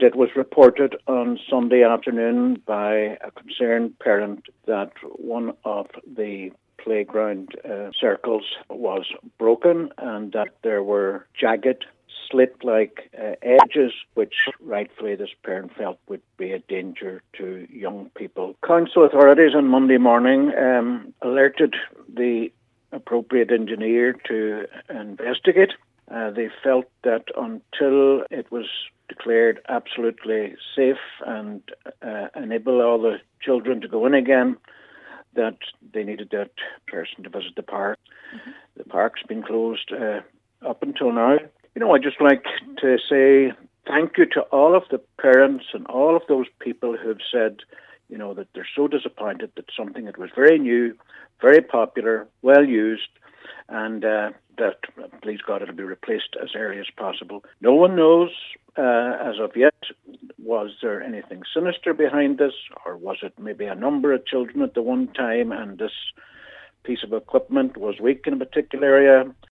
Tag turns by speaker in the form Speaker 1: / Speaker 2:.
Speaker 1: It was reported on Sunday afternoon by a concerned parent that one of the playground circles was broken and that there were jagged, slit-like edges, which rightfully this parent felt would be a danger to young people. Council authorities on Monday morning alerted the appropriate engineer to investigate. They felt that until it was declared absolutely safe and enable all the children to go in again, that they needed that person to visit the park. Mm-hmm. The park's been closed up until now. I'd just like to say thank you to all of the parents and all of those people who've said, that they're so disappointed that something that was very new, very popular, well used, and that, please God, it'll be replaced as early as possible. No one knows as of yet, was there anything sinister behind this, or was it maybe a number of children at the one time and this piece of equipment was weak in a particular area?